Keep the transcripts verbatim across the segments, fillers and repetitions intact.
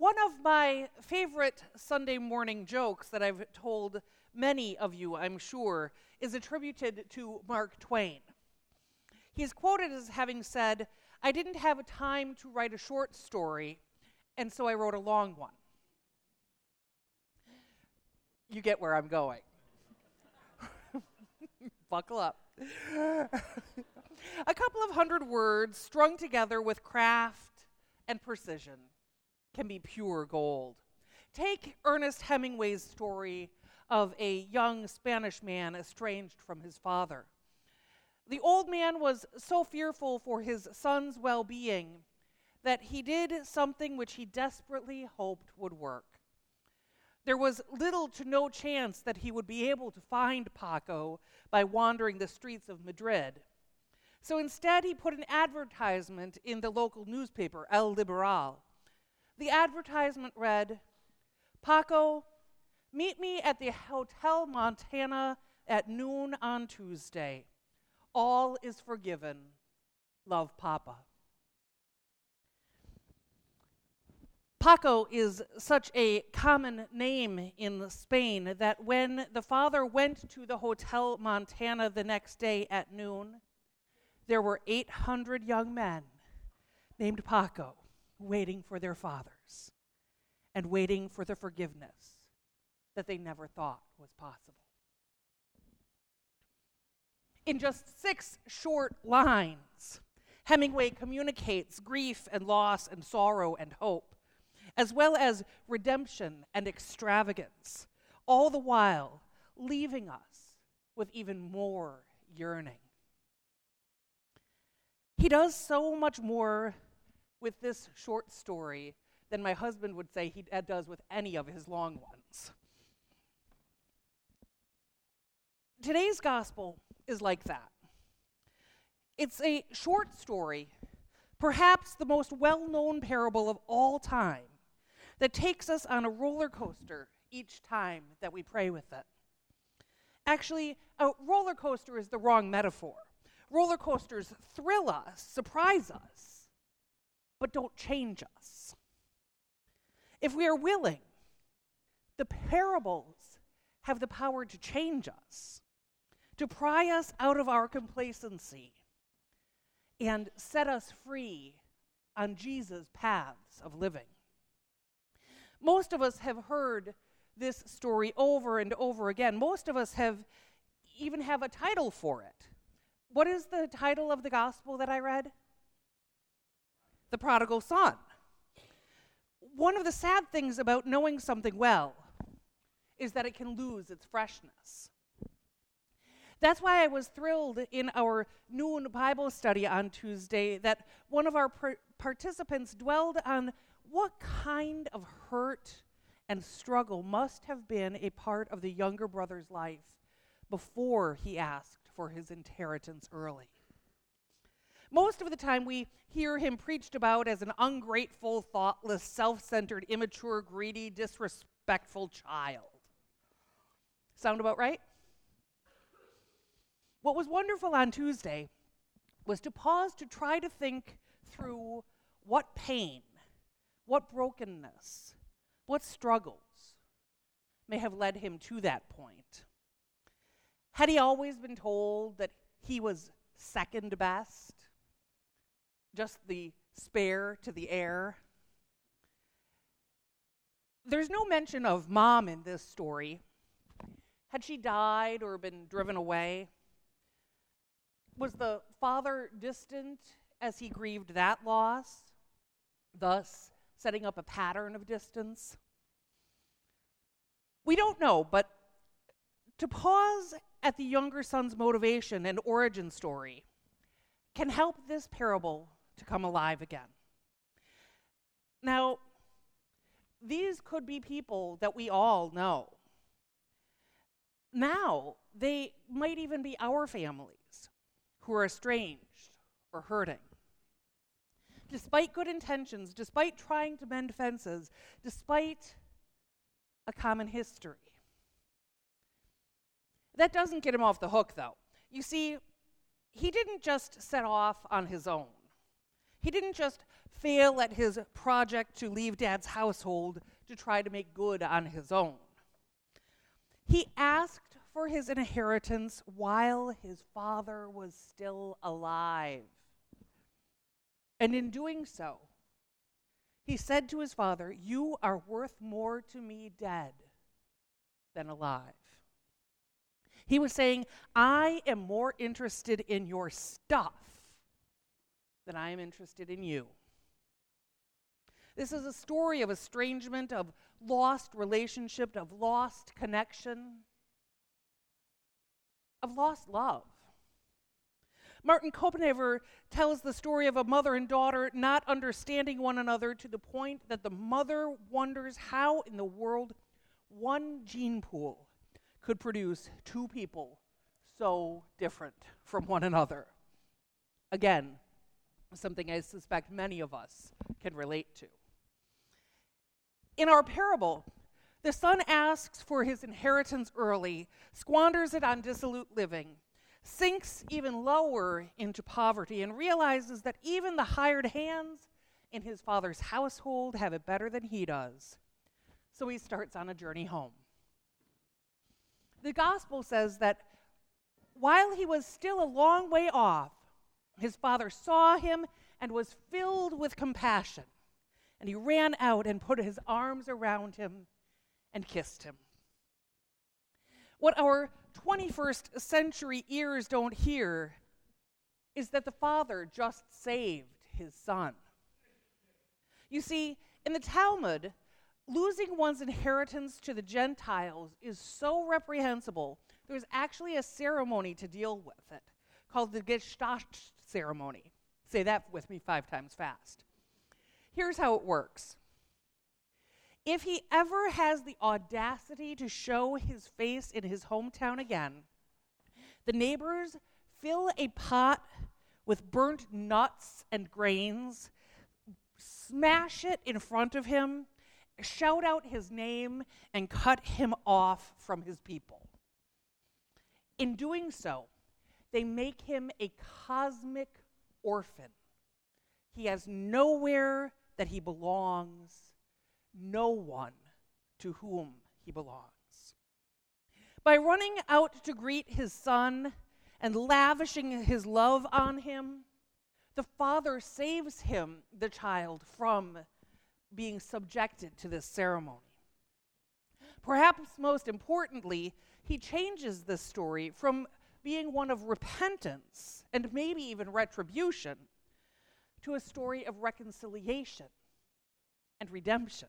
One of my favorite Sunday morning jokes that I've told many of you, I'm sure, is attributed to Mark Twain. He is quoted as having said, "I didn't have time to write a short story, and so I wrote a long one." You get where I'm going. Buckle up. A couple of hundred words strung together with craft and precision can be pure gold. Take Ernest Hemingway's story of a young Spanish man estranged from his father. The old man was so fearful for his son's well-being that he did something which he desperately hoped would work. There was little to no chance that he would be able to find Paco by wandering the streets of Madrid. So instead, he put an advertisement in the local newspaper, El Liberal. The advertisement read, "Paco, meet me at the Hotel Montana at noon on Tuesday. All is forgiven. Love, Papa." Paco is such a common name in Spain that when the father went to the Hotel Montana the next day at noon, there were eight hundred young men named Paco waiting for their fathers and waiting for the forgiveness that they never thought was possible. In just six short lines, Hemingway communicates grief and loss and sorrow and hope, as well as redemption and extravagance, all the while leaving us with even more yearning. He does so much more with this short story than my husband would say he does with any of his long ones. Today's gospel is like that. It's a short story, perhaps the most well-known parable of all time, that takes us on a roller coaster each time that we pray with it. Actually, a roller coaster is the wrong metaphor. Roller coasters thrill us, surprise us, but don't change us. If we are willing, the parables have the power to change us, to pry us out of our complacency, and set us free on Jesus' paths of living. Most of us have heard this story over and over again. Most of us have even have a title for it. What is the title of the gospel that I read? The Prodigal Son. One of the sad things about knowing something well is that it can lose its freshness. That's why I was thrilled in our noon Bible study on Tuesday that one of our par- participants dwelled on what kind of hurt and struggle must have been a part of the younger brother's life before he asked for his inheritance early. Most of the time we hear him preached about as an ungrateful, thoughtless, self-centered, immature, greedy, disrespectful child. Sound about right? What was wonderful on Tuesday was to pause to try to think through what pain, what brokenness, what struggles may have led him to that point. Had he always been told that he was second best, just the spare to the heir? There's no mention of mom in this story. Had she died or been driven away? Was the father distant as he grieved that loss, thus setting up a pattern of distance? We don't know, but to pause at the younger son's motivation and origin story can help this parable to come alive again. Now, these could be people that we all know. Now, they might even be our families who are estranged or hurting. Despite good intentions, despite trying to mend fences, despite a common history. That doesn't get him off the hook, though. You see, he didn't just set off on his own. He didn't just fail at his project to leave Dad's household to try to make good on his own. He asked for his inheritance while his father was still alive. And in doing so, he said to his father, "You are worth more to me dead than alive." He was saying, "I am more interested in your stuff than I am interested in you." This is a story of estrangement, of lost relationship, of lost connection, of lost love. Martin Copenhaver tells the story of a mother and daughter not understanding one another to the point that the mother wonders how in the world one gene pool could produce two people so different from one another. Again, something I suspect many of us can relate to. In our parable, the son asks for his inheritance early, squanders it on dissolute living, sinks even lower into poverty, and realizes that even the hired hands in his father's household have it better than he does. So he starts on a journey home. The gospel says that while he was still a long way off, his father saw him and was filled with compassion. And he ran out and put his arms around him and kissed him. What our twenty-first century ears don't hear is that the father just saved his son. You see, in the Talmud, losing one's inheritance to the Gentiles is so reprehensible, there's actually a ceremony to deal with it called the Geshtach ceremony. Say that with me five times fast. Here's how it works. If he ever has the audacity to show his face in his hometown again, the neighbors fill a pot with burnt nuts and grains, smash it in front of him, shout out his name, and cut him off from his people. In doing so, they make him a cosmic orphan. He has nowhere that he belongs, no one to whom he belongs. By running out to greet his son and lavishing his love on him, the father saves him, the child, from being subjected to this ceremony. Perhaps most importantly, he changes this story from being one of repentance and maybe even retribution to a story of reconciliation and redemption.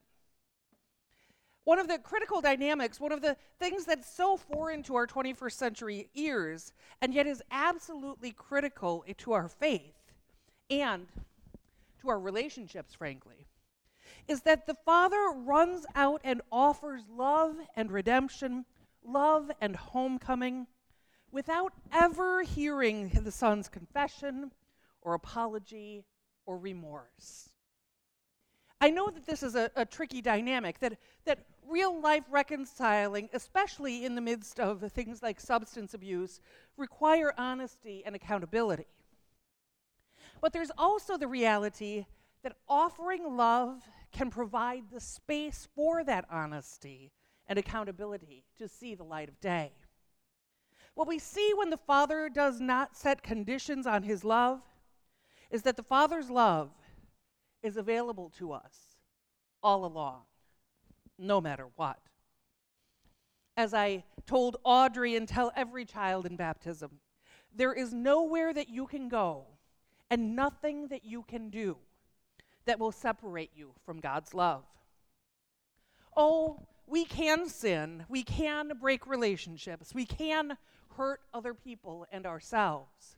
One of the critical dynamics, one of the things that's so foreign to our twenty-first century ears, and yet is absolutely critical to our faith and to our relationships, frankly, is that the Father runs out and offers love and redemption, love and homecoming, without ever hearing the Son's confession or apology or remorse. I know that this is a, a tricky dynamic, that, that real-life reconciling, especially in the midst of things like substance abuse, require honesty and accountability. But there's also the reality that offering love can provide the space for that honesty and accountability to see the light of day. What we see when the Father does not set conditions on his love is that the Father's love is available to us all along, no matter what. As I told Audrey and tell every child in baptism, there is nowhere that you can go and nothing that you can do that will separate you from God's love. Oh, we can sin, we can break relationships, we can hurt other people and ourselves.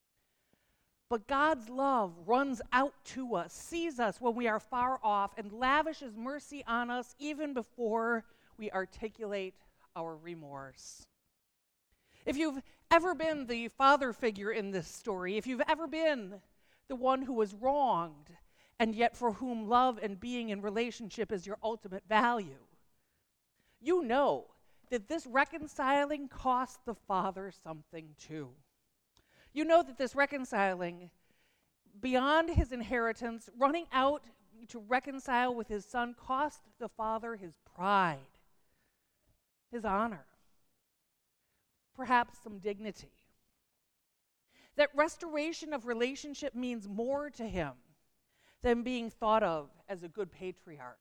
But God's love runs out to us, sees us when we are far off, and lavishes mercy on us even before we articulate our remorse. If you've ever been the father figure in this story, if you've ever been the one who was wronged, and yet for whom love and being in relationship is your ultimate value, you know that this reconciling cost the Father something too. You know that this reconciling beyond his inheritance, running out to reconcile with his son cost the father his pride, his honor, perhaps some dignity. That restoration of relationship means more to him than being thought of as a good patriarch.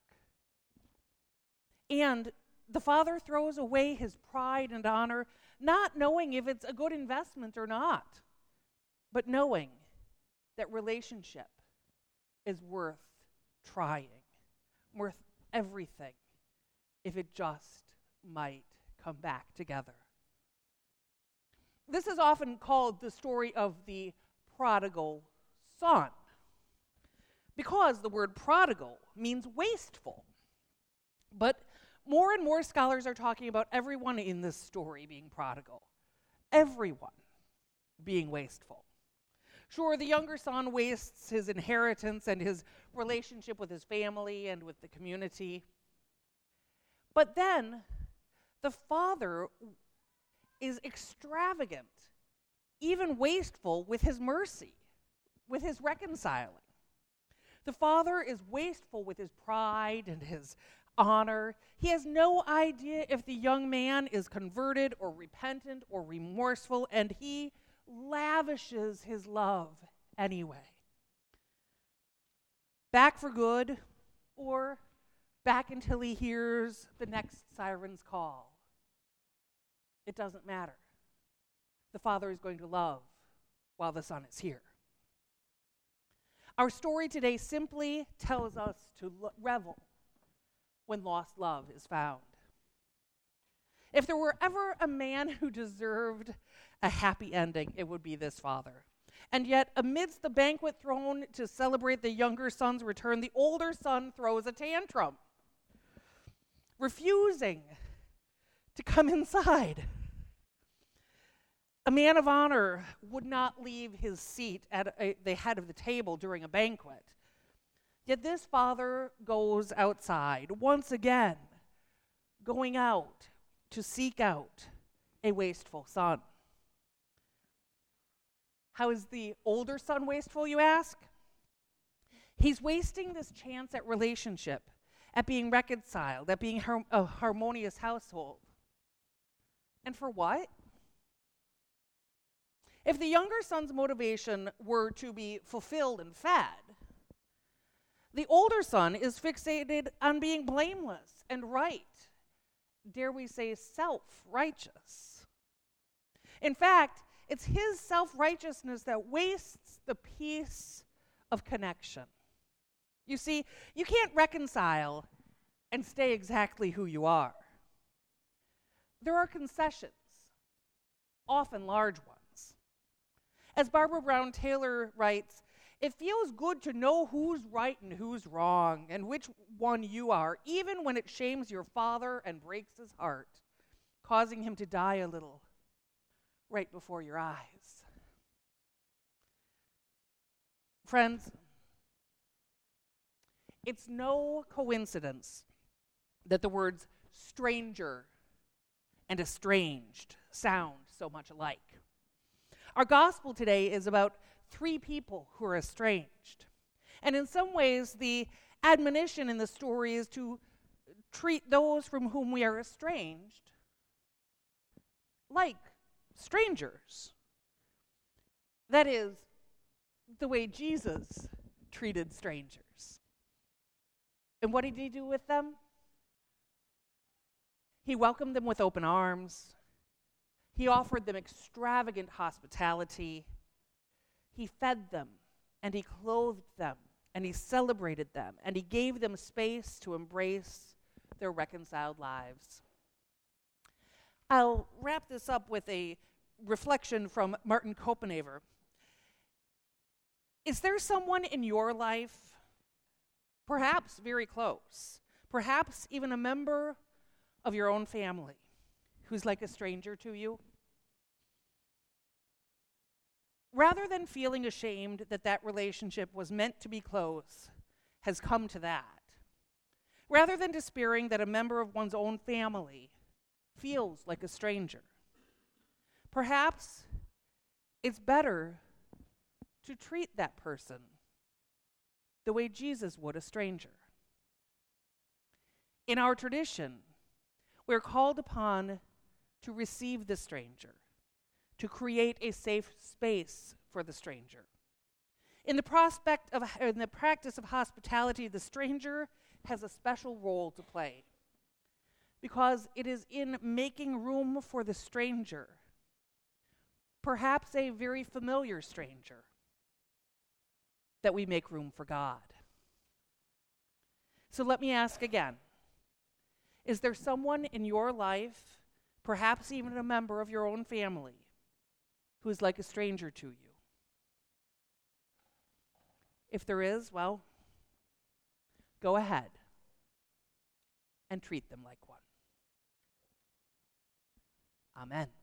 And the father throws away his pride and honor, not knowing if it's a good investment or not, but knowing that relationship is worth trying, worth everything, if it just might come back together. This is often called the story of the prodigal son, because the word prodigal means wasteful. But more and more scholars are talking about everyone in this story being prodigal, everyone being wasteful. Sure, the younger son wastes his inheritance and his relationship with his family and with the community. But then the father is extravagant, even wasteful with his mercy, with his reconciling. The father is wasteful with his pride and his honor. He has no idea if the young man is converted or repentant or remorseful, and he lavishes his love anyway. Back for good, or back until he hears the next siren's call. It doesn't matter. The father is going to love while the son is here. Our story today simply tells us to lo- revel when lost love is found. If there were ever a man who deserved a happy ending, it would be this father. And yet, amidst the banquet thrown to celebrate the younger son's return, the older son throws a tantrum, refusing to come inside. A man of honor would not leave his seat at a, the head of the table during a banquet. Yet this father goes outside, once again, going out to seek out a wasteful son. How is the older son wasteful, you ask? He's wasting this chance at relationship, at being reconciled, at being har- a harmonious household. And for what? If the younger son's motivation were to be fulfilled and fed, the older son is fixated on being blameless and right, dare we say self-righteous. In fact, it's his self-righteousness that wastes the peace of connection. You see, you can't reconcile and stay exactly who you are. There are concessions, often large ones. As Barbara Brown Taylor writes, it feels good to know who's right and who's wrong and which one you are, even when it shames your father and breaks his heart, causing him to die a little right before your eyes. Friends, it's no coincidence that the words stranger and estranged sound so much alike. Our gospel today is about three people who are estranged. And in some ways, the admonition in the story is to treat those from whom we are estranged like strangers. That is, the way Jesus treated strangers. And what did he do with them? He welcomed them with open arms. He offered them extravagant hospitality. He fed them, and he clothed them, and he celebrated them, and he gave them space to embrace their reconciled lives. I'll wrap this up with a reflection from Martin Copenhaver. Is there someone in your life, perhaps very close, perhaps even a member of your own family, who's like a stranger to you? Rather than feeling ashamed that that relationship was meant to be close, has come to that. Rather than despairing that a member of one's own family feels like a stranger, perhaps it's better to treat that person the way Jesus would a stranger. In our tradition, we're called upon to receive the stranger, to create a safe space for the stranger. In the prospect of in the practice of hospitality, the stranger has a special role to play, because it is in making room for the stranger, perhaps a very familiar stranger, that we make room for God. So let me ask again. Is there someone in your life, perhaps even a member of your own family, who is like a stranger to you? If there is, well, go ahead and treat them like one. Amen.